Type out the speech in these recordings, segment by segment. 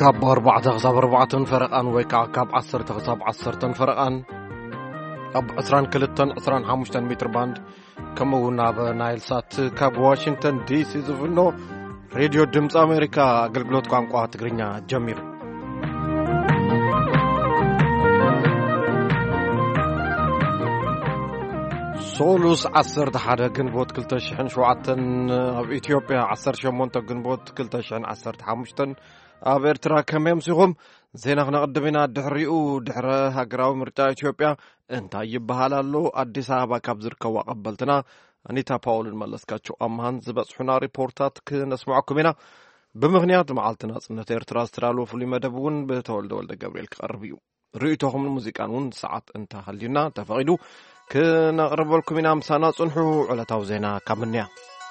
كاب 4 فرقان ويكا كاب 10 فرقان أب 22-25 متر باند كمونا بنايل سات كاب واشنطن دي سي زفنو راديو دمص أمريكا أغلغلوت ቋንቋ ትግርኛ ጀሚሩ ሶሉስ 11 ግንቦት 2007 ኣብ ኢትዮጵያ 18 ግንቦት 2015 ኣብ ኤርትራ ከመይ ምሲኹም ዜና ክነቅድምና ድሕረ ሃገራዊ ምርጫ ኢትዮጵያ እንታይ ይበሃል ኣሎ አዲስ አበባ ካብ ዝርከቡ ቀበልትና አኒታ ፓውልን መለስካቸው አማን ዝበጽሑና ሪፖርታት ክነስማዓኩም ኢና ብምኽንያት መዓልትና ጽነት ኤርትራ ዝተላልፉ መደቡን በተወልደ ወልደ ገብርኤል ክቀርብ እዩ ርእይቶኹም ሙዚቃን ሰዓት እንታ ሀሊና ተፈቂዱ ክነቅርበልኩም ኢና ምሳና ጽንሑ ዕለታዊ ዜና ካብንያ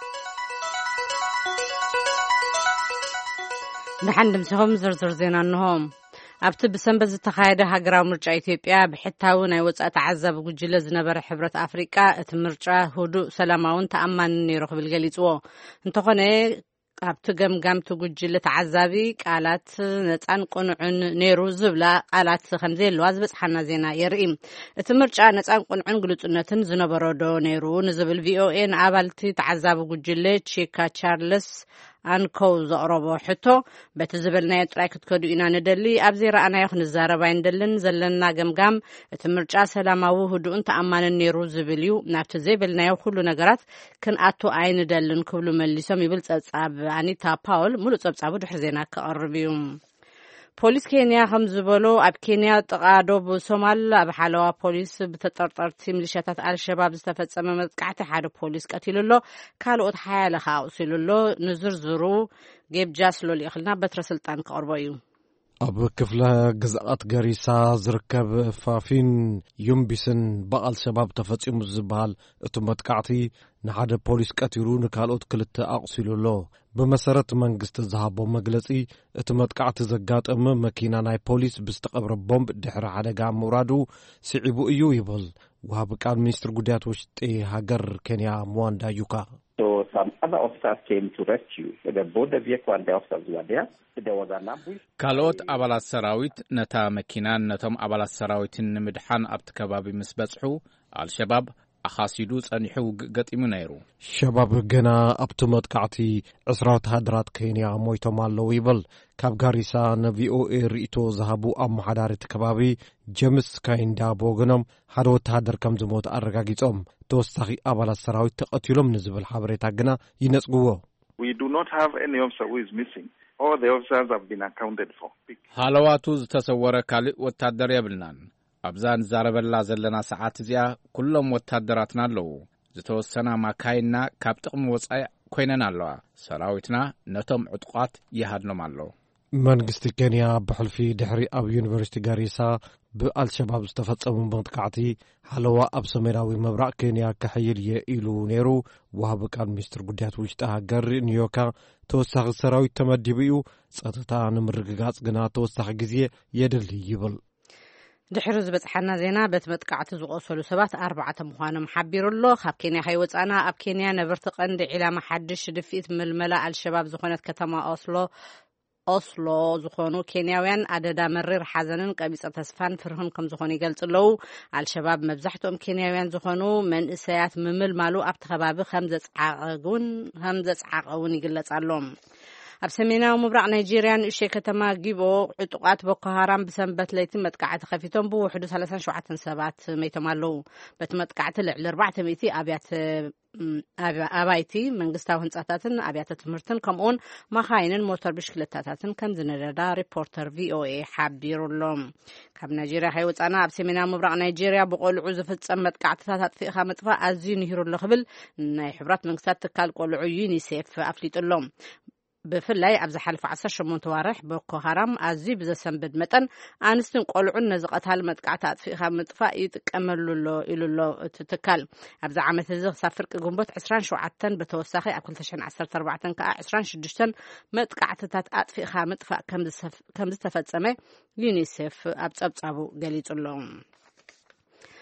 ንሓንድም ሲሆም ዝርዝር ዜና እንሆም ኣብቲ ብሰንበት ዝተኻየደ ሃገራዊ ምርጫ ኢትዮጵያ ብሕታዊ ናይ ወጻኢ ተዓዛቢ ጉጅለ ዝነበረ ሕብረት ኣፍሪቃ እቲ ምርጫ ህዱእ ሰላማውን ተኣማንን ነይሩ ክብል ገሊጽዎ እንተኾነ ኣብቲ ገምጋምቲ ጉጅለ ተዓዛቢ ቃላት ነፃን ቁኑዕን ነይሩ ዝብላ ቃላት ከምዘየለዋ ዝበፅሓና ዜና የርኢ እቲ ምርጫ ነፃን ቁኑዕን ግልጽነትን ዝነበሮ ዶ ነይሩ ንዝብል ቪኦኤ ንኣባልቲ ተዓዛቢ ጉጅለ ቺካ ቻርልስ አንኮው ዘቅረቦ ሕቶ በቲ ዝበልናዮ ጥራይ ክትከዱ ኢና ንደሊ ኣብዚ ረኣናዮ ክንዛረባ እንደልን ዘለና ገምጋም እቲ ምርጫ ሰላማዊ ህዱእን ተኣማንን ነይሩ ዝብል እዩ ናብቲ ዘይበልናዮ ኩሉ ነገራት ክንኣቱ ኣይንደልን ክብሉ መሊሶም ይብል ጸብጻብ አኒታ ፓውል ሙሉእ ጸብጻቡ ድሕሪ ዜና ክቐርብ እዩ ፖሊስ ኬንያ ከም ዝበሎ ኣብ ኬንያ ጥቃዶብ ሶማል ኣብ ሓለዋ ፖሊስ ብተጠርጠርቲ ሚሊሻታት አልሸባብ ዝተፈጸመ መጥቃዕቲ ሓደ ፖሊስ ቀቲሉሎ ካልኦት ሓያለ ኣቁሲሉሎ ንዝርዝሩ ጌብጃስሎ ሊእኽልና በትረ ስልጣን ክቐርቦ እዩ ኣብ ክፍለ ግዛኣት ገሪሳ ዝርከብ ፋፊን ዩምቢስን በቃል ሸባብ ተፈጺሙ ዝበሃል እቲ መጥቃዕቲ ንሓደ ፖሊስ ቀቲሉ ንካልኦት ክልተ ኣቁሲሉሎ በመሰረት መንግስት ዝሃቦ መግለጺ እቲ መጥቃዕቲ ዘጋጠመ መኪና ናይ ፖሊስ ብዝተቀብረ ቦምብ ድሕሪ ሓደጋ ምውራዱ ስዒቡ እዩ ይብል ወሃብ ቃል ሚኒስትር ጉዳያት ውሽጢ ሃገር ኬንያ ሙዋንዳ ዩካ some other officers came to rescue the border vehicle and the officers were there there was an ambush ካልኦት ኣባላት ሰራዊት ነታ መኪናን ነቶም ኣባላት ሰራዊትን ንምድሓን ኣብቲ ከባቢ ምስ በጽሑ አልሸባብ ኣኻሲዱ ጸኒሑ ገጢሙ ነይሩ ሸባብ ገና ኣብቲ መጥቃዕቲ 20 ወተሃደራት ኬንያ ሞይቶም ኣለዉ ይብል ካብ ጋሪሳ ንቪኦኤ ርእቶ ዝሃቡ ኣመሓዳሪት ከባቢ ጀምስ ካይንዳ ቦገኖም ሓደ ወተሃደር ከም ዝሞት ኣረጋጊጾም ተወሳኺ ኣባላት ሰራዊት ተቐቲሎም ንዝብል ሓበሬታ ግና ይነጽግዎ We do not have any officer who is missing. All the officers have been accounted for. ሃለዋቱ ዝተሰወረ ካልእ ወተሃደር የብልናን ኣብዛን ዛረበላ ዘለና ሰዓት እዚኣ ኩሎም ወተሃደራትና ኣለዉ ዝተወሰና ማካይና ካብ ጥቕሚ ወጻኢ ኮይነን ኣለዋ ሰራዊትና ነቶም ዕጡቃት ይሃድኖም ኣለዉ መንግስቲ ኬንያ ብሕልፊ ድሕሪ ኣብ ዩኒቨርሲቲ ጋሪሳ ብአልሸባብ ዝተፈጸሙ መጥቃዕቲ ሓለዋ ኣብ ሰሜናዊ ምብራቅ ኬንያ ክሕይል የኢሉ ነይሩ ወሃብ ቃል ሚኒስትር ጉዳያት ውሽጢ ሃገር ኒዮካ ተወሳኺ ሰራዊት ተመዲቡ እዩ ጸጥታ ንምርግጋጽ ግና ተወሳኺ ግዜ የድሊ ይብል ድሕሪ ዝበጽሓና ዜና በቲ መጥቃዕቲ ዝቆሰሉ ሰባት 4 ምዃኖም ሓቢሩሎ ካብ ኬንያ ሃይወፃና ኣብ ኬንያ ነበርቲ ቀንዲ ዒላማ ሓድሽ ድፊት ምልመላ አልሸባብ ዝኾነት ከተማ ኦስሎ ዝኾኑ ኬንያውያን ኣደዳ መሪር ሓዘንን ቀቢጸ ተስፋን ፍርህን ከም ዝኾኑ ይገልጽለው አልሸባብ መብዛሕትኦም ኬንያውያን ዝኾኑ መንእሰያት ምምልማሉ ኣብቲ ከባቢ ከም ዘጻዓቐውን ይግለጻሎም ኣብ ሰሜናዊ ምብራቅ ናይጄርያ ንእሽተይ ከተማ ጊቦ ዕጡቃት ቦኮ ሃራም ብሰንበት ለይቲ መጥቃዕቲ ከፊቶም ብውሕዱ 37 ሰባት ሞይቶም ኣለዉ በቲ መጥቃዕቲ ልዕሊ 400 ኣባይቲ መንግስታዊ ህንጻታትን ኣብያተ ትምህርትን ከምኡውን መኻይንን ሞተር ብሽክለታታትን ከም ዝነደዳ ሪፖርተር ቪኦኤ ሓቢሩሎም ካብ ናይጄርያ ሃይወፃና ኣብ ሰሜናዊ ምብራቅ ናይጄርያ ብቆልዑ ዝፍጸም መጥቃዕትታት ኣጥፊእኻ ምጥፋእ ኣዝዩ ንሂሩሎ ክብል ናይ ሕብራት መንግስታት ትካል ቆልዑ ዩኒሴፍ ኣፍሊጡሎም ብፍላይ ኣብ ዝሓለፈ 18 ዋርሕ ቦኮ ሃራም ኣዝዩ ብዘሰንብድ መጠን ኣንስትን ቆልዑን ነዚ ቀታሊ መጥቃዕቲ ኣጥፊእኻ ምጥፋእ ይጥቀመሉሎ ኢሉሎ እቲ ትካል ኣብዚ ዓመት እዚ ክሳብ ፍርቂ ግንቦት 27 ብተወሳኺ ኣብ 2014 ከዓ 26 መጥቃዕትታት ኣጥፊእኻ ምጥፋእ ከም ዝተፈጸመ ዩኒሴፍ ኣብ ጸብጻቡ ገሊጹሎ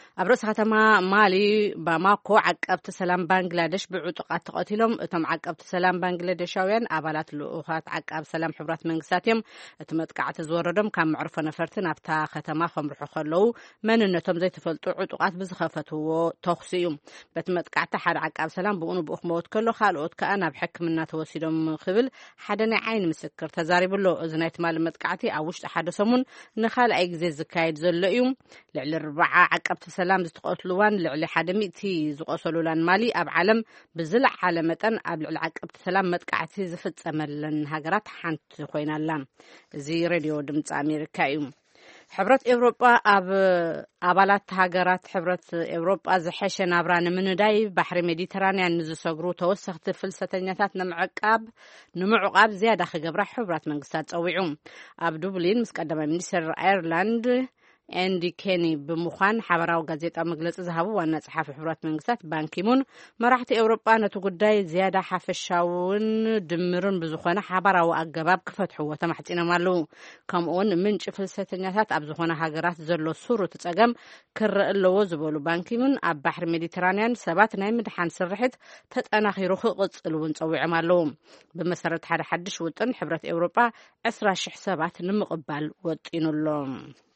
ኣብ ርእሲ ከተማ ማሊ ባማኮ ዓቀብቲ ሰላም ባንግላዴሽ ብዕጡቃት ተቐቲሎም እቶም ዓቀብቲ ሰላም ባንግላዴሻውያን ኣባላት ልኡኻት ዓቃብ ሰላም ሕብራት መንግስታት እዮም። እቲ መጥቃዕቲ ዝወረዶም ካብ መዕርፎ ነፈርቲ ናብታ ከተማ ከምርሑ ከለዉ መንነቶም ዘይተፈልጡ ዕጡቃት ብዝኸፈትዎ ተኽሲ እዩ። በቲ መጥቃዕቲ ሓደ ዓቃብ ሰላም ብኡኑ ብኡ ክመውት ከሎ ካልኦት ከዓ ናብ ሕክምና ተወሲዶም ክብል ሓደ ናይ ዓይኒ ምስክር ተዛሪብሎ። እዚ ናይ ትማሊ መጥቃዕቲ ኣብ ውሽጢ ሓደ ሰሙን ንኻልኣይ ግዜ ዝካየድ ዘሎ እዩ። ልዕሊ 40 ዓቀብቲ ሰላም ዝተቆትሉዋን ልዕሊ 100 ዝቆሰሉላን ማሊ ኣብ ዓለም ብዝለዓለ መጠን ኣብ ልዕሊ ዓቀብቲ ሰላም መጥቃዕቲ ዝፍጸመለን ሃገራት ሓንቲ ኮይናላ። እዚ ሬድዮ ድምፂ ኣሜሪካ እዩ። ሕብረት ኤውሮጳ ኣብ ኣባላት ሃገራት ሕብረት ኤውሮጳ ዝሐሸ ናብራ ንምንዳይ ባሕሪ ሜዲተራንያን ንዝሰግሩ ተወሰኽቲ ፍልሰተኛታት ንምዕቃብ ዝያዳ ክገብራ ሕብራት መንግስታት ጸዊዑ። ኣብ ዱብሊን ምስ ቀዳማይ ሚኒስትር ኣየርላንድ ኤንዲ ኬኒ ብምዃን ሓበራዊ ጋዜጣዊ መግለፂ ዝሃቡ ዋና ጸሓፊ ሕብራት መንግስታት ባንኪሙን መራሕቲ ኤውሮጳ ነቲ ጉዳይ ዝያዳ ሓፈሻውን ድምርን ብዝኾነ ሓበራዊ ኣገባብ ክፈትሕዎ ተማሕፂኖም ኣለዉ። ከምኡውን ምንጭ ፍልሰተኛታት ኣብ ዝኾነ ሃገራት ዘሎ ሱሩት ፀገም ክረአ ኣለዎ ዝበሉ ባንኪሙን ኣብ ባሕሪ ሜዲተራንያን ሰባት ናይ ምድሓን ስርሒት ተጠናኺሩ ክቕፅል እውን ፀዊዖም ኣለዉ። ብመሰረት ሓደ ሓድሽ ውጥን ሕብረት ኤውሮጳ 20,000 ሰባት ንምቕባል ወጢኑሎም።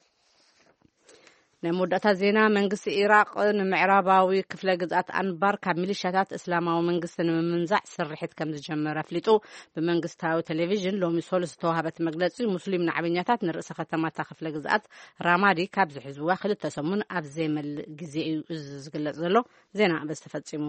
ናይ መወዳእታ ዜና መንግስቲ ኢራቅ ንምዕራባዊ ክፍለ ግዛት ኣንባር ካብ ሚሊሻታት እስላማዊ መንግስቲ ንምምንዛዕ ስርሒት ከም ዝጀመረ ኣፍሊጡ። ብመንግስታዊ ቴሌቪዥን ሎሚ ሰሉስ ዝተዋሃበት መግለፂ ሙስሊም ንዓብኛታት ንርእሰ ከተማታ ክፍለ ግዛት ራማዲ ካብ ዝሕዝዋ 2 ሰሙን ኣብ ዘይመልእ ግዜ እዩ ዝግለጽ ዘሎ። ዜና በስተፈጺሙ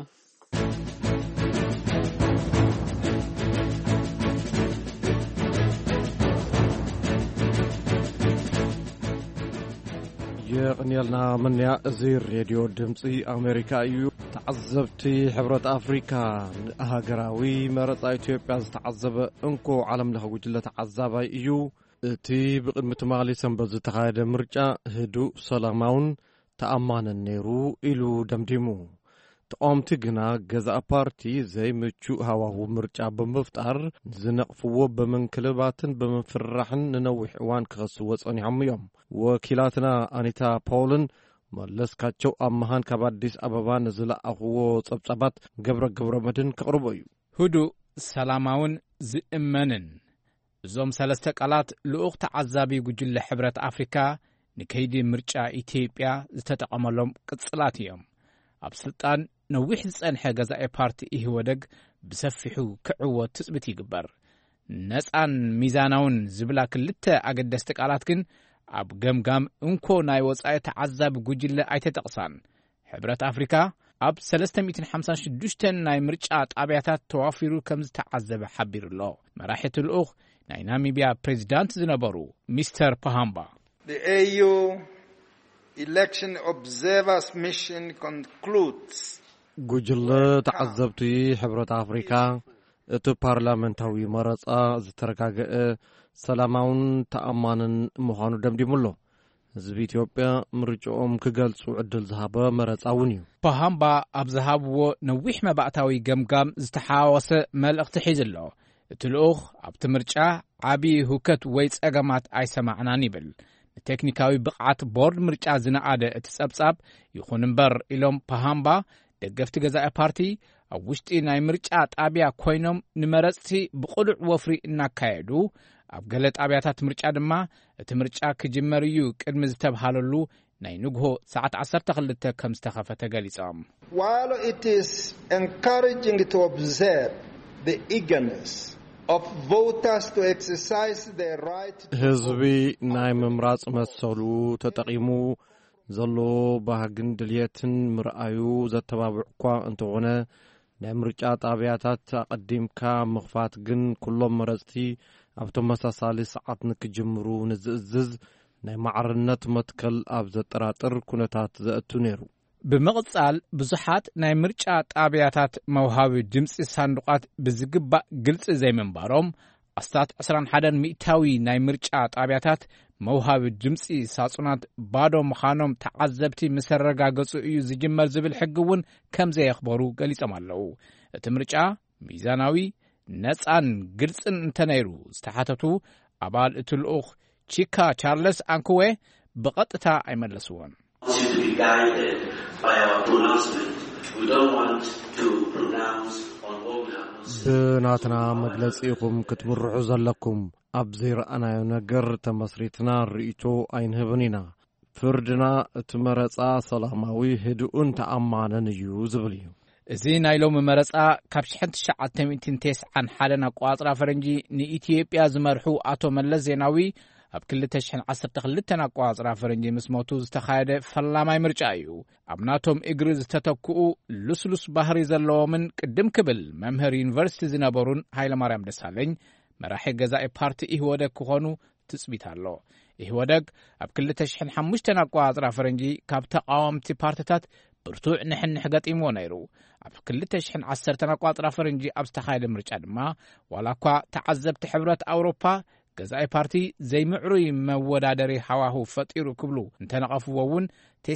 የቅንየልና ምንያ እዚ ሬድዮ ድምፂ ኣሜሪካ እዩ። ተዓዘብቲ ሕብረት ኣፍሪካ ሃገራዊ መረፃ ኢትዮጵያ ዝተዓዘበ እንኮ ዓለም ለኸ ጉጅለ ተዓዛባይ እዩ። እቲ ብቅድሚ ትማሊ ሰንበት ዝተኻየደ ምርጫ ህዱእ ሰላማውን ተኣማንን ነይሩ ኢሉ ደምዲሙ። ተቃውምቲ ግና ገዛእ ፓርቲ ዘይምቹእ ሃዋህው ምርጫ ብምፍጣር ዝነቕፍዎ ብምንክልባትን ብምፍራሕን ንነዊሕ እዋን ክኸስዎ ጸኒሖም እዮም። ወኪላትና ኣኒታ ፓውልን መለስካቸው ኣመሃን ካብ ኣዲስ ኣበባ ንዝለኣኽዎ ጸብጻባት ገብረ መድን ከቕርቦ እዩ። ህዱእ ሰላማውን ዝእመንን እዞም ሰለስተ ቃላት ልኡኽ ተዓዛቢ ጉጅለ ሕብረት ኣፍሪካ ንከይዲ ምርጫ ኢትዮጵያ ዝተጠቐመሎም ቅጽላት እዮም። ኣብ ስልጣን ነዊሕ ዝጸንሐ ገዛኢ ፓርቲ ኢህወደግ ብሰፊሑ ክዕወት ትጽቢት ይግበር። ነፃን ሚዛናውን ዝብላ ክልተ ኣገደስቲ ቃላት ግን ኣብ ገምጋም እንኮ ናይ ወጻኢ ተዓዛቢ ጉጅለ ኣይተጠቕሳን። ሕብረት ኣፍሪካ ኣብ 356 ናይ ምርጫ ጣብያታት ተዋፊሩ ከም ዝተዓዘበ ሓቢሩ ኣሎ። መራሒት ልኡኽ ናይ ናሚብያ ፕሬዚዳንት ዝነበሩ ሚስተር ፓሃምባ The AU election observers mission concludes ጉጅለ ተዓዘብቲ ሕብረት ኣፍሪካ እቲ ፓርላመንታዊ መረፃ ዝተረጋገአ ሰላማውን ተኣማንን ምዃኑ ደምዲሙሎ። ህዝቢ ኢትዮጵያ ምርጫኦም ክገልጹ ዕድል ዝሃበ መረፃ እውን እዩ። ፓሃምባ ኣብ ዝሃብዎ ነዊሕ መባእታዊ ገምጋም ዝተሓዋወሰ መልእኽቲ ሒዙ ኣሎ። እቲ ልኡኽ ኣብቲ ምርጫ ዓብዪ ሁከት ወይ ጸገማት ኣይሰማዕናን ይብል። ንቴክኒካዊ ብቕዓት ቦርድ ምርጫ ዝነኣደ እቲ ጸብጻብ ይኹን እምበር ኢሎም ፓሃምባ ደገፍቲ ገዛኢ ፓርቲ ኣብ ውሽጢ ናይ ምርጫ ጣብያ ኮይኖም ንመረፅቲ ብቕሉዕ ወፍሪ እናካየዱ ኣብ ገለ ጣብያታት ምርጫ ድማ እቲ ምርጫ ክጅመር እዩ ቅድሚ ዝተብሃለሉ ናይ ንግሆ ሰዓት 12 ከም ዝተኸፈተ ገሊጾም። While it is encouraging to observe the eagerness of voters to exercise their right ህዝቢ ናይ ምምራጽ መሰሉ ተጠቂሙ ዘሎ ባህግን ድልየትን ምርኣዩ ዘተባብዕ እኳ እንተኾነ ናይ ምርጫ ጣብያታት ኣቐዲምካ ምኽፋት ግን ኩሎም መረፅቲ ኣብ ተመሳሳሊ ሰዓት ንክጅምሩ ንዝእዝዝ ናይ ማዕርነት መትከል ኣብ ዘጠራጥር ኩነታት ዘእቱ ነይሩ። ብምቕጻል ብዙሓት ናይ ምርጫ ጣብያታት መውሃቢ ድምፂ ሳንዱቓት ብዝግባእ ግልፂ ዘይምንባሮም ኣስታት 21 ሚእታዊ ናይ ምርጫ ጣብያታት መውሃቢ ድምፂ ሳጹናት ባዶ ምዃኖም ተዓዘብቲ ምስ ረጋገጹ እዩ ዝጅመር ዝብል ሕጊ እውን ከም ዘየኽበሩ ገሊጾም ኣለዉ። እቲ ምርጫ ሚዛናዊ ነፃን ግልጽን እንተነይሩ ዝተሓተቱ ኣባል እቲ ልኡኽ ቺካ ቻርለስ አንኩዌ ብቐጥታ ኣይመለስዎን። To be guided by our pronouncement. We don't want to pronounce on what we have not said. ብናትና መግለጺኹም ክትምርሑ ዘለኩም ኣብ ዘይረኣናዮ ነገር ተመስሪትና ርእይቶ ኣይንህብን ኢና ፍርድና እቲ መረጻ ሰላማዊ ህድኡን ተኣማንን እዩ ዝብል እዩ እዚ ናይ ሎሚ መረጻ ካብ 1991 ኣቋጽራ ፈረንጂ ንኢትዮጵያ ዝመርሑ ኣቶ መለስ ዜናዊ ኣብ 2012 ኣቋጽራ ፈረንጂ ምስ ሞቱ ዝተኻየደ ፈላማይ ምርጫ እዩ ኣብ ናቶም እግሪ ዝተተክኡ ልስሉስ ባህሪ ዘለዎምን ቅድም ክብል መምህር ዩኒቨርሲቲ ዝነበሩን ሃይለማርያም ደሳለኝ መራሒ ገዛኢ ፓርቲ ኢህወደግ ክኾኑ ትጽቢት ኣሎ ኢህወደግ ኣብ 2005 ኣቋጽራ ፈረንጂ ካብ ተቃወምቲ ፓርቲታት ብርቱዕ ንሕንሕ ገጢምዎ ነይሩ ኣብ 2010 ኣቋጽራ ፈረንጂ ኣብ ዝተኻየደ ምርጫ ድማ ዋላ እኳ ተዓዘብቲ ሕብረት ኣውሮፓ ገዛኢ ፓርቲ ዘይምዕሩይ መወዳደሪ ሃዋሁ ፈጢሩ ክብሉ እንተነቐፍዎ እውን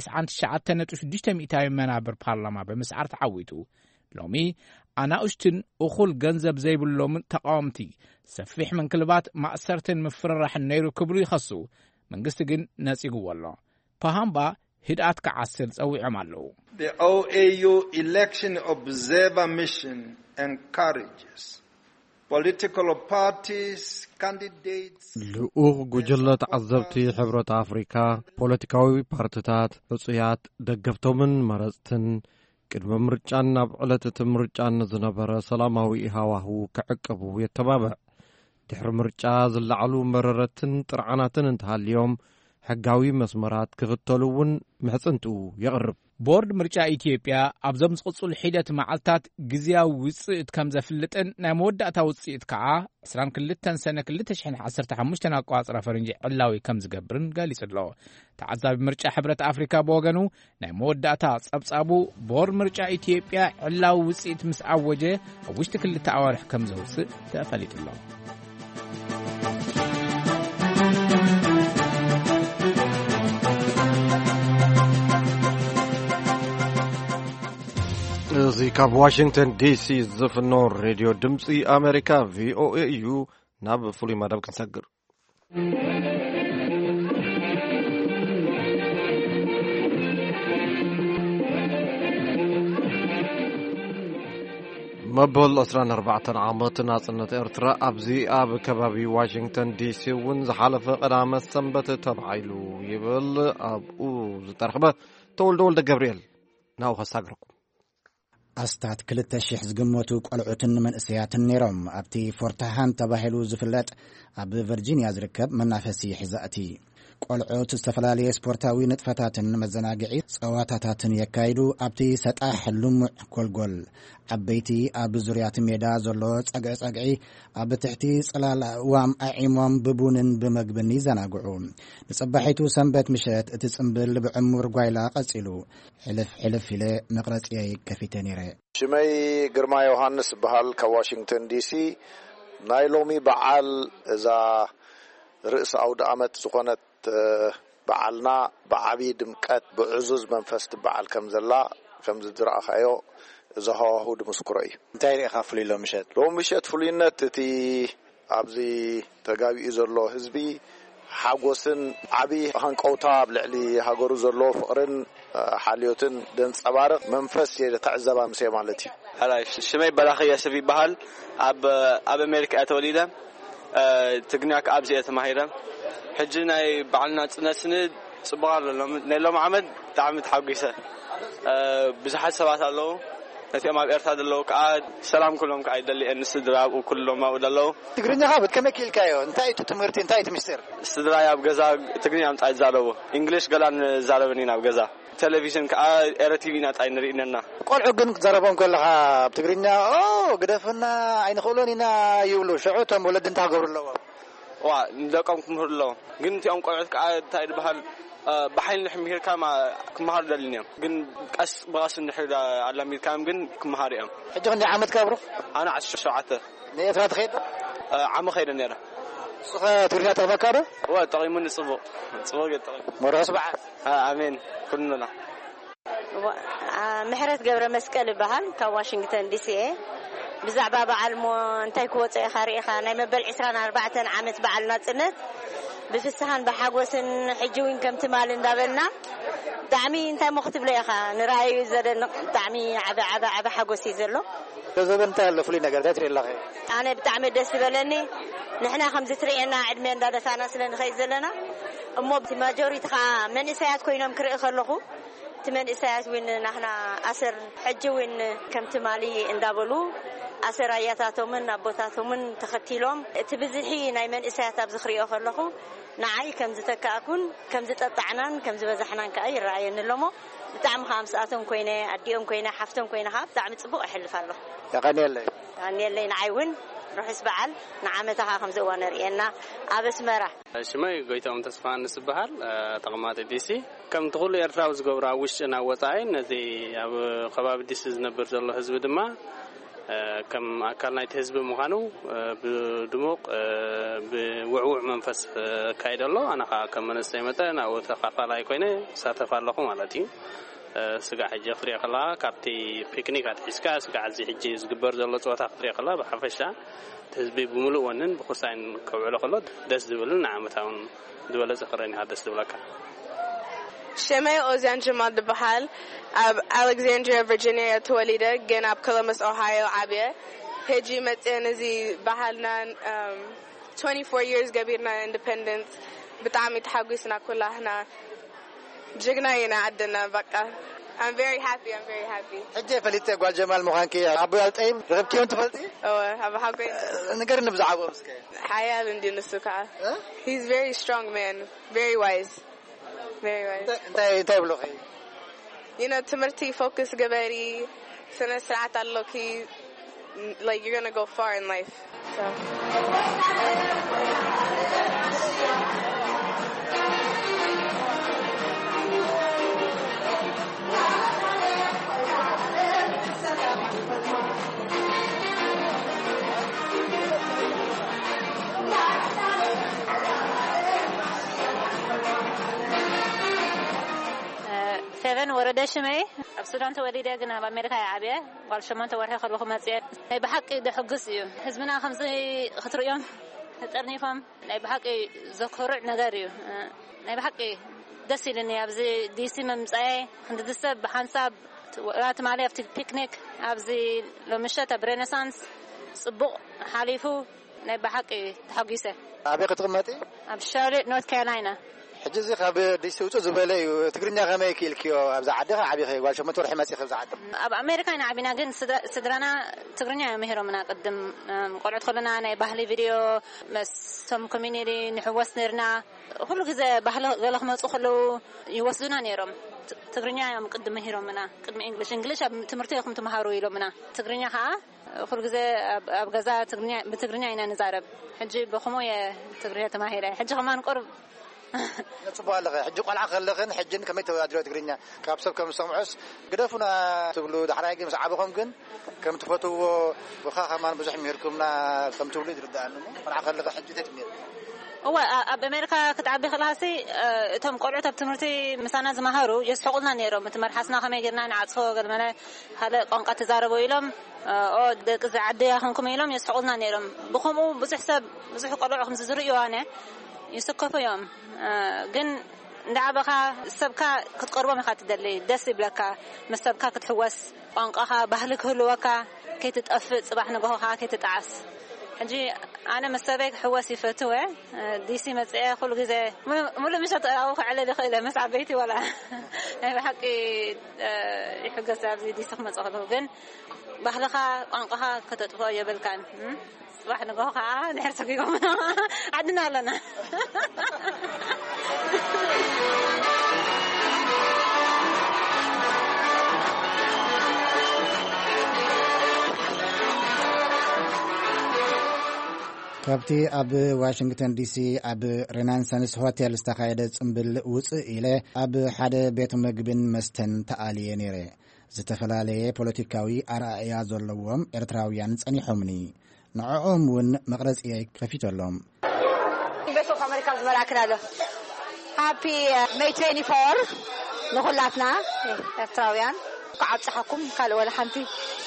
99.6% መናብር ፓርላማ ብምስዓር ተዓዊቱ ሎሚ ኣናኡሽትን እኹል ገንዘብ ዘይብሎምን ተቃወምቲ ሰፊሕ ምንክልባት ማእሰርትን ምፍርራሕን ነይሩ ክብሉ ይኸሱ መንግስቲ ግን ነጺግዎ ኣሎ ፓሃምባ ህድኣት ከዓስል ጸዊዖም ኣለዉ The OAU election observer mission encourages political parties candidates ልኡኽ ጉጅለ ተዓዘብቲ ሕብረት ኣፍሪካ ፖለቲካዊ ፓርቲታት እጽያት ደገፍቶምን መረጽትን ቅድመ ምርጫን ናብ ዕለት እቲ ምርጫን ዝነበረ ሰላማዊ ሃዋሁ ክዕቅቡ የተባብዕ ድሕሪ ምርጫ ዝለዓሉ መረረትን ጥርዓናትን እንተሃልዮም ሕጋዊ መስመራት ክኽተሉውን ምሕጽንቱ የቕርብ ቦርድ ምርጫ ኢትዮጵያ ኣብዞም ዝቕጽሉ ሒደት መዓልታት ግዝያዊ ውጽኢት ከም ዘፍልጥን ናይ መወዳእታ ውጽኢት ከዓ 22 ሰነ 2015 ኣቋጽራ ፈረንጂ ዕላዊ ከም ዝገብርን ገሊጹ ኣሎ ተዓዛቢ ምርጫ ሕብረት ኣፍሪካ ብወገኑ ናይ መወዳእታ ጸብጻቡ ቦርድ ምርጫ ኢትዮጵያ ዕላዊ ውጽኢት ምስ ኣወጀ ኣብ ውሽጢ 2 ኣዋርሕ ከም ዘውፅእ ተፈሊጡ ኣሎ እዚ ካብ ዋሽንግተን ዲሲ ዝፍኖ ሬድዮ ድምፂ ኣሜሪካ ቪኦኤ እዩ ናብ ፍሉይ መደብ ክንሰግር መበል 24 ዓመት ናጽነት ኤርትራ ኣብዚ ኣብ ከባቢ ዋሽንግተን ዲሲ እውን ዝሓለፈ ቀዳመ ሰንበት ተባሂሉ ይብል ኣብኡ ዝተረኽበ ተወልደ ወልደ ገብርኤል ናው ከሳግረኩም ኣስታት 2000 ዝግመቱ ቆልዑትን መንእሰያትን ነይሮም ኣብቲ ፎርታሃን ተባሂሉ ዝፍለጥ ኣብ ቨርጂኒያ ዝርከብ መናፈሲ ሒዛእቲ ቆልዑት ዝተፈላለየ ስፖርታዊ ንጥፈታትን መዘናግዒ ጸዋታታትን የካይዱ ኣብቲ ሰጣሕ ልሙዕ ጎልጎል ዓበይቲ ኣብ ዙርያት ሜዳ ዘሎ ጸግዒ ኣብ ትሕቲ ጽላል እዋም ኣዒሞም ብቡንን ብምግብን ይዘናግዑ ንጽባሒቱ ሰንበት ምሸት እቲ ጽምብል ብዕሙር ጓይላ ቀጺሉ ሕልፍ ኢለ መቕረጺየ ከፊተ ነይረ ሽመይ ግርማ ዮሐንስ በሃል ካብ ዋሽንግተን ዲሲ ናይ ሎሚ በዓል እዛ ርእሲ ኣውደ ዓመት ዝኾነት በዓልና ብዓቢ ድምቀት ብዕዙዝ መንፈስ ትበዓል ከም ዘላ ከም ዝረኣኻዮ ዘሃዋሁ ድምስኩሮ እዩ እንታይ ሪኢኻ ፍሉይ ሎሚ ምሸት ፍሉይነት እቲ ኣብዚ ተጋቢኡ ዘሎ ህዝቢ ሓጎስን ዓቢ ሃንቀውታ ኣብ ልዕሊ ሃገሩ ዘሎ ፍቕርን ሓልዮትን ደንጸባርቕ መንፈስ የተዕዘባ ምሰ ማለት እዩ ሓላይ ሽመይ በላኸየ ሰብ ይበሃል ኣብ ኣሜሪካ ተወሊደ ትግርኛ ከኣብዚአ ተማሂረ ሕጂ ናይ በዓልና ጽነስን ጽቡቕ ኣሎ ናይ ሎሚ ዓመት ብጣዕሚ ተሓጒሰ ብዙሓት ሰባት ኣለዉ ነቲኦም ኣብ ኤርትራ ዘለዉ ከዓ ሰላም ኩሎም ከዓ ይደልየን ስድራኡ ኩሎም ኣብኡ ዘለዉ ትግርኛ ካብ ከመይ ኪልካዮ እንታይ እቲ ትምህርቲ እንታይ እቲ ምስጢር ስድራይ ኣብ ገዛ ትግርኛ ምጣይ ይዛረቡ እንግሊሽ ገላን ዛረብን ኢና ኣብ ገዛ ቴሌቪዥን ከዓ ኤርቲቪ ኢና ጣይ ንሪኢነና ቆልዑ ግን ክዘረቦም ከለኻ ኣብ ትግርኛ ግደፍና ኣይንኽእሎን ኢና ይብሉ ሽዑቶም ወለድ እንታይ ክገብሩ ኣለዎም ዋ ንደቆም ክምህሩ ኣለዎም ግን እቲኦም ቆልዑት ከዓ እንታይ ዝበሃል بحين نحمير كام كمهار دلنيا جن قص باص نحير على مير كام جن كمهاريهم حجوني عمد كبرو أنا 10 ساعات نية ثلاث خير عم خير نيرة ترجع تفكره وتقيمون الصبو تقيم مرة سبعة آمين كلنا محرت قبر مسكال بحال كواشنطن دي سي بزعبا بعلمو انتي كوت خاريخا نايم بل 24 عامت بعلنا صنت بفسحان بحاغوسن حجوين كم تمال اندابلنا دعمي أنت مختبر يا خا نرأي زاد دعمي عبا حقوسي زلوا تزبن تالله فلي نقدر تري الله أنا بتعمل دس بلني نحنا 5 ترينا عدمين دادا سانا سلنا خيز لنا أمو بماجوري تخا من إساعات كوينام كرئ خلقو تمن إساعات وين نحنا أسر حج وين كم تمالي اندابلو أسر آياتاتهم من أبوتاتهم من تختيلهم تبزحي نايمن إساعات بزخري خلقو نعاي كم زتكاكون كم زتطعنان كم زبزحنان كأي رأي نلمو بتعم 5 ساعتهم كوينة أديهم كوينة حفتهم كوينة هاب تعم تصبوا أحل فله يا قنيلة قنيلة نعيون روح اسبعل نعمتها 5 ونرينا أبس مرة شماي قيتهم تسفان نسبهال تقمات ديسي كم تقول يرفعوا زجورا وش أنا وطاين ذي أو خباب ديسز نبرز الله حزب دما كم أكلنا يتحزب مخانو بدموق بوعوع منفس كايد الله أنا كم من السيمتة أنا وثقافة لا يكونه ساتفعلهم على تي سجع حجة فريق الله كابتي بيكنيك هتحسكا سجع زي حجة زجبر زلة صوتها فريق الله بحفشة تحزب بملو ونن بخصين كوعلى الله دس دول نعمتهم دول زخرين هذا دس دولك شمي أوزان جمال دبحال أب Alexandria Virginia توليدة جن أب Columbus Ohio عبية هجي متنزي بحالنا 24 years قبيرنا independence بتعمي تحقيسنا كلها هنا جينا ينا عدنا بقى I'm very happy. حجة فليت قال جمال مخانكي أبو الطيب رغبتي وأنت فلتي؟ أبو حقي نقدر نبزع أبو مسكين حياة لندي نسوكا He's very strong man very wise أنت بلغي تمرتي focus قبري سنة ساعات اللوكي like you're gonna go far in life فعلا ورده شمي أبصران توليدة جنا بأمريكا عابية قال شمان تورها خلوهم مزيد بحق ده حقسيو حزبنا 5 خطر يوم هتقرني فهم بحق ذكر نجاريو بحق دسي لني أبزي ديسي ممزعي عند دسة بحنساب رات مالي أفتي بيكنيك أبزي لو مشيت برينيسانس صبوا حليفو بحق تحقيسه أبي قطمتي أبشارة نورث كارولاينا حجزي خبر ديسوتو زبالي تقرنيا غمايك الكيو أبز عدها عبي خي قال شو ما تروح ماسي خبز عد أب أمريكا نعبينا جن صدرنا تقرنيا مهرو منا قدم قرعت خلنا أنا بحلي فيديو بس سم كوميونيتي نحوس نرنا كله كذا بحل غلق ما تخلو يوصلنا نيرم تقرنيا يوم قدم مهرو منا قدم إنجليش تمرتيكم تمهارو يلو منا تقرنيا ها كله كذا أب جزا بتقرنيا إنا نزارب حجي بخموية تقرنيا تماهيرة حجي كمان قرب يتصبح لغة حج قلعة خلقن حجن كم يتوادروا تقرينا كابسب كم سمعس قدفنا تقولوا دحراجي مسعبهم جن كم تفتوا بخاخ ما نبزح ميركمنا كم تولد ردانهم قلعة خلقة حج تتمير هو بأمريكا كتعبي خلاصي تم قرعة بتمرتي مسانا زمهارو يسحقنا نيرو متمر حسنا خمي جرنا نعطفه قد منا هلا قنقة تزاربوا يلهم أو دك زعدي خنكم يلهم يسحقنا نيرهم بخمو بزحسب بزح قرعة 5 زريو أنا يسكفوا يوم جن دعبها السبكة كتقربوا ما خاتدلي دسي بلكا مسبكة كتحوس قنقها بهلك هلوكا كي تتقفل صباح نجوها كي تتعس حجي أنا مسبك حواسي فتوى ديسي مسئة خلو جزء مو مش هتقرأوه على دخيلة مسع بيتي ولا بحكي يحق سابزي ديسي خمس أخذه جن بهلكها قنقها كتتفوى يبلكان صباح نجوها نحرسكيكم عدنا لنا كابتي أب واشنطن دي سي أب رينانسانس هوتيل استخايدة صنبل وصء إلى أب حدا بيت مقبن مستن تآلي نيري زتفلالي بوليتيكاوي أرأيا زولوهم إرتراويان صنيحومني نعوم ون مقرز إيك خفيتو اللهم بيسو في أمريكا زمراكنا له Happy May 24 نخلاتنا إرتراويان قعد صحكم قالوا ولا حنتي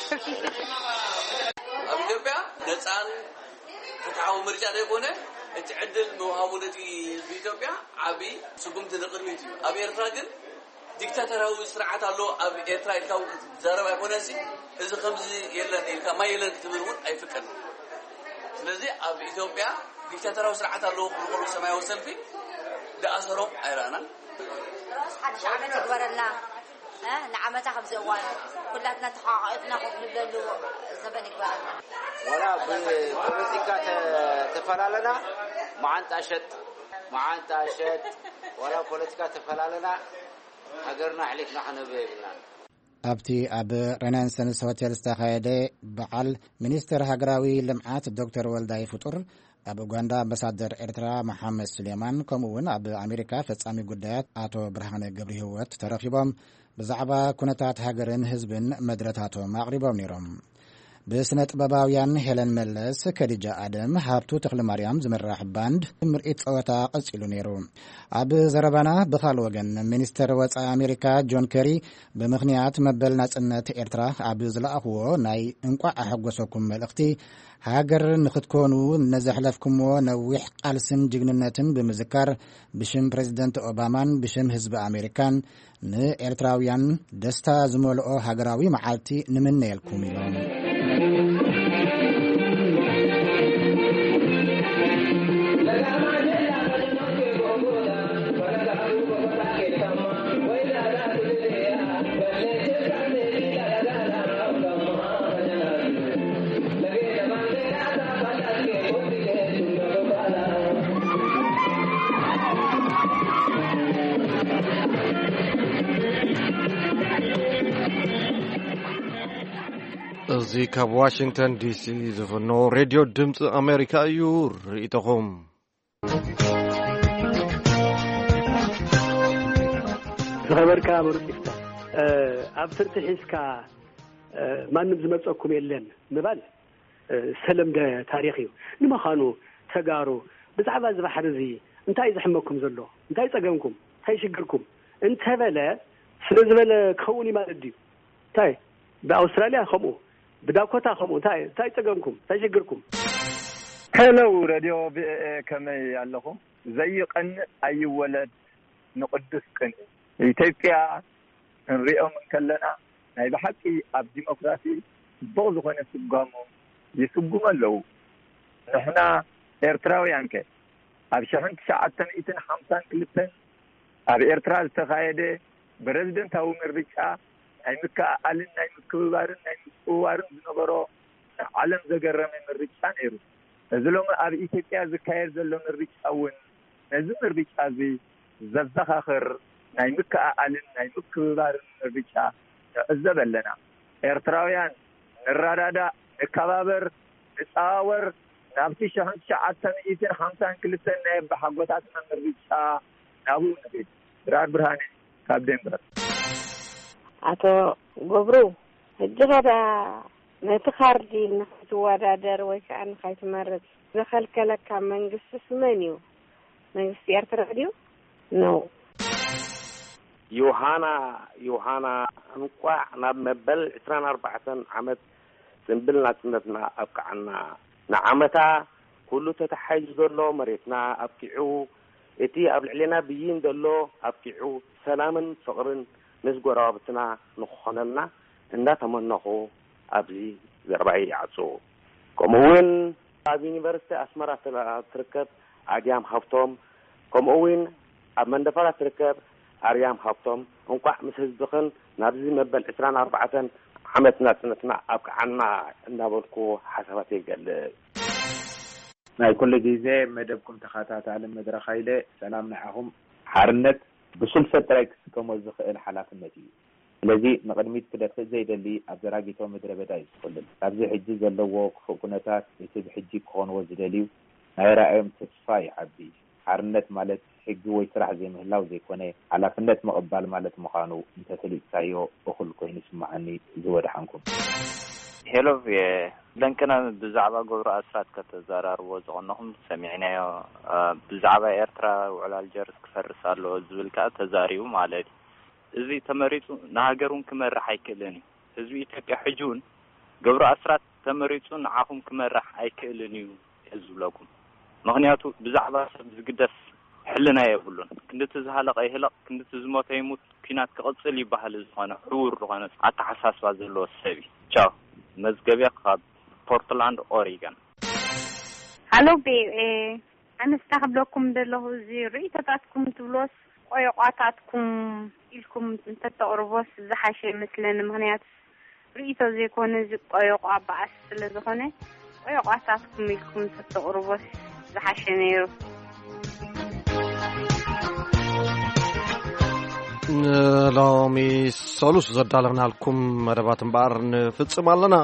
أبيبيا نسأل فتحوا مرجع يقوله تعدل موهابونتي في إثيوبيا عبي سقوم تنقل ميتي أبي إرتراجن ዲክታተራዊ ስርዓት አሎ ኣብ ኤርትራ ኢልካው ዘረባ ይኮነሲ እዚ ከምዚ የለን ኢልካ ማይ የለን ክትብልውን አይፍቀድ ስለዚህ ኣብ ኢትዮጵያ ዲክታተራዊ ስርዓት አሎ ብሉቁሉ ሰማያዊ ሰልፊ دأسرهم إيرانا. حدش عمل تقبلنا نعمتها خمسة أوان كلنا تحققنا قبل زبن كبارنا. ولا بوليتيكا تفعلنا ما أنت أشد ولا بوليتيكا تفعلنا هجرنا عليك نحن بيبنا. أبتي أب رينانسنس هوتيل استخايدة بعل منستر هجراوي لمعات الدكتور والداي فطور أب أوغندا أمباسادر إرترا محمد سليمان كمون أب أمريكا فتصامي قدات آتو برهان قبريهوات ترخيبهم بزعبا كونتات هاجرين هزبن مدرتاتو مغربهم نيرهم بسنة باباويان هيلن ملس كديجا آدم هابتو تخل مريم زمراح باند مرئيت صوتا قصيلو نيرو أب زربانا بخال وغن منستر وصا أمريكا جون كيري بمخنيات مبلنا صنت إرترا أب زلاقو ناي انقوا أحقوسكم ملختي هاجر نختكونو نزحلفكمو نويح قالسن جغننتن بمذكر بشم بريزيدنت أوبامان بشم حزب أمريكان نإرتراويان دستا زمولو هاجراوي معالتي نمنيلكم يلون زي كاب واشنطن دي سي زفنو راديو دمص امريكا يور ريتهم زغبركا مرتفتا ابترت حسكا ማንም ዝመፀኩም የለን ንባል ሰለምደ ታሪኺ ንመኻኑ ተጋሩ ብዛዕባ ዝባሕር እዚ እንታይ ዝሕመኩም ዘሎ እንታይ ፀገምኩም እንታይ ሽግርኩም እንተበለ ስለዝበለ ከውን ማለት ድዩ እንታይ በአውስትራሊያ ከምኡ بداكوتا خمو تاي تقمكم تاي شجركم هلو راديو كما يالله زي قن اي ولد نقدس قن ኢትዮጵያ እንሪኦ ከለና ናይ በሐቂ ኣብ ዲሞክራሲ ብዙ ሆነ ስጋሙ ይስጉመለው ንሕና ኤርትራውያን ከ ኣብ 1952 ኣብ ኤርትራ ዝተኻየደ ፕሬዝዳንታዊ ምርጫ أي مكة علنا أي مكبارن أي مكوارن زنبرو علم زجرم الرجال إيرو زلهم أبي إثيوبيا زكاير زلهم الرجال نزم الرجال زي زبزخ آخر أي مكة علنا أي مكبارن الرجال الزبل لنا إرتراويان الرادة الكبابر الصور نبتي شهن شعاتن إيتين خمسان كل سنة بحقوقاتنا الرجال نابو نبيد برهاني كابدين برد أتو قبرو الجغدا نتخارجي نتوادر وكأن خايت مرد دخل كلك من قصص منيو من قصير راديو نو يوهانا انقع نبل 24 عمد سنبلنا سنتنا أبقعنا نعمتا كله تتحيز دولو مريتنا أبقعو اتي أبلعلنا بيين دولو أبقعو سلاما فقرن نسقو رابطنا نخوننا إننا تمنخو أبزي زربعي عصو كموين أب يونيفرسيتي أسمرة تركب أريام خفتهم كموين أب مندفرة تركب أريام خفتهم ونقع مسهزبخن نابزي مبل 24 عمتنا سنتنا أبقى عنا نابلكو حساباتي قال ناي كل جيزة مدبكم تخاتات على مدرخايلة سلام نحهم حرنت بسلسة تراكس كموزخ الحلاف النتيجة الذي نقدميت كده زي اللي أبزراجي توم مدرب دايس كله أبزي حجي زلوا فوقناتات يسيب حجي كون وزدليو نايرا أيام تصفاي حبي حرنت مالت حجي ويسرح زي مهلاو زي كونه على فنت مقبال مالت مخانو انت تليق سايو أخل كوين اسمعني زود حنكم هلو في لنكنا بزعبا قبر أسرات كتزارار وزغنهم سمعنا بزعبا إرترا وعلى الجرس كفرس له زبلكا تزاريو مالك إذا تمريتو نهاجرون كمر راح يكلني إذا يتبع حجون قبر أسرات تمريتو نعهم كمر راح يكلنيو يزولكم مغنياتو بزعبا سبز قدس ሕልና የብሉን ክንድቲ ዝሃለቀ ይህለቅ ክንድቲ ዝሞተ ይሙት ኩናት ክቅፅል ይባሃል ዝኾነ ሕውር ዝኾነ ኣተሓሳስባ ዘለዎ ሰብ ቻው መዝገቢያ ካብ ፖርትላንድ ኦሪገን ሃሎ ኣነስታ ክብለኩም ዘለኹ እዚ ርእይቶታትኩም ትብሎስ ቆይቋታትኩም ኢልኩም እንተተቕርቦስ ዝሓሸ ይመስለኒ ምክንያት ርእይቶ ዘይኮነ እዚ ቆይቋ በኣስ ስለ ዝኾነ ቆይቋታትኩም ኢልኩም እንተተቕርቦስ ዝሓሸ ነይሩ ሎሚ ሰሉስ ዘዳለግናልኩም መደባት እምበኣር ንፍፅም ኣለና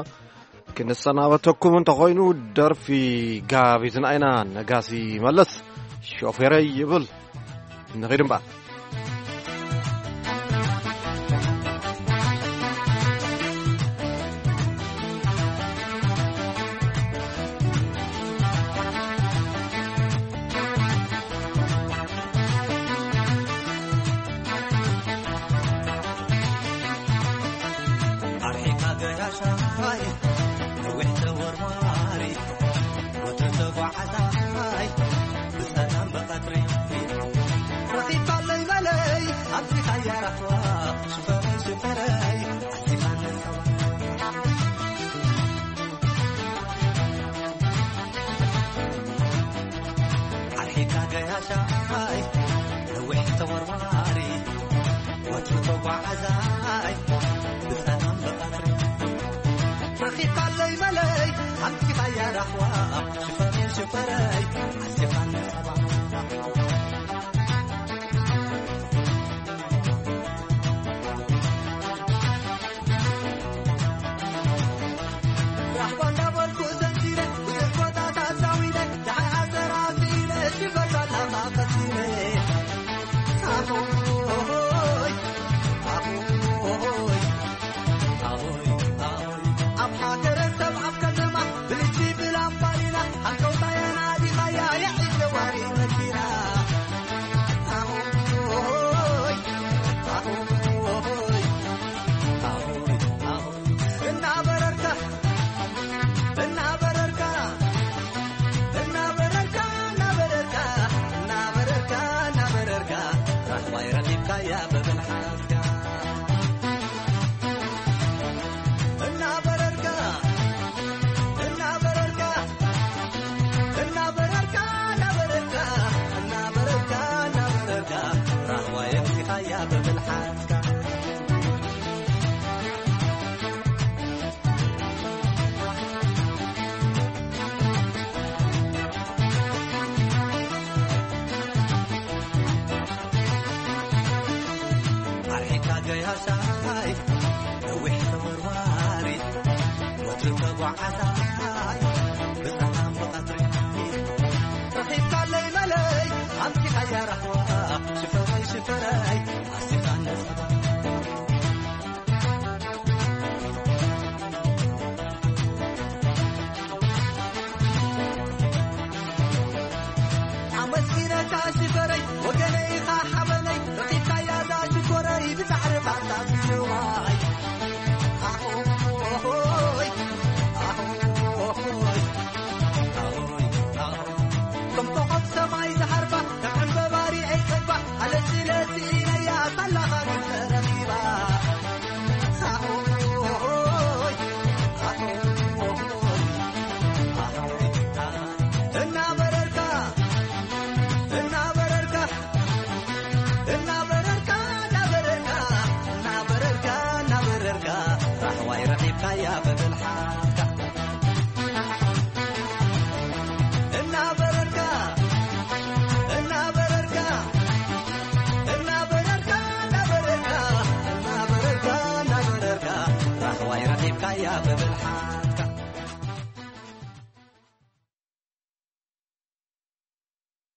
ክንሰናበተኩም እንተኾይኑ ደርፊ ጋቢዝን ኣይና ነጋሲ መለስ ሾፌረይ ይብል ንኺድ እምበኣር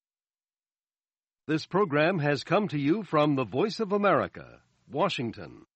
This program has come to you from the Voice of America, Washington.